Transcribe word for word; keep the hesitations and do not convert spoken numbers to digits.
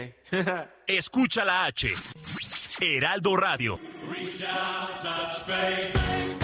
Escucha la H. Heraldo Radio. Reach out, touch faith.